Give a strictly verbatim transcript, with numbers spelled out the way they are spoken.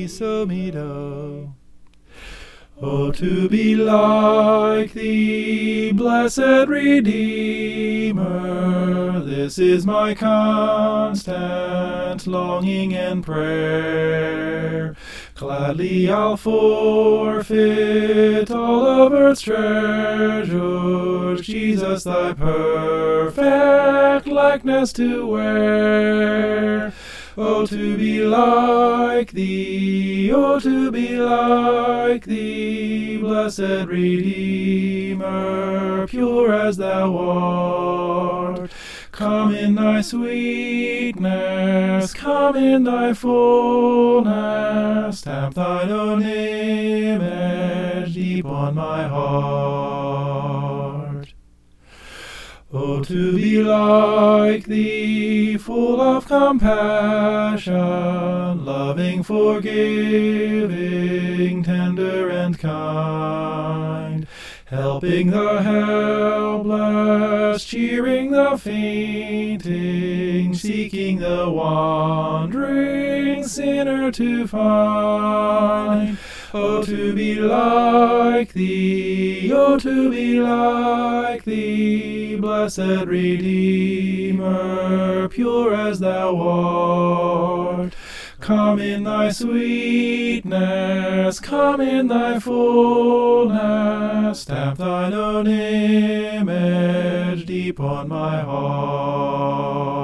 mi, so, mi, do. Oh, to be like thee, blessed Redeemer, this is my constant longing and prayer. Gladly I'll forfeit all of earth's treasures, Jesus, thy perfect likeness to wear. Oh, to be like thee, oh, to be like thee, blessed Redeemer, pure as thou art. Come in thy sweetness, come in thy fullness, stamp thine own image deep on my heart. Oh, to be like thee, full of compassion, loving, forgiving, tender and kind, helping the helpless, cheering the fainting, seeking the wandering sinner to find. Oh, to be like thee, oh, to be like thee, blessed Redeemer, pure as thou art. Come in thy sweetness, come in thy fullness, stamp thine own image deep on my heart.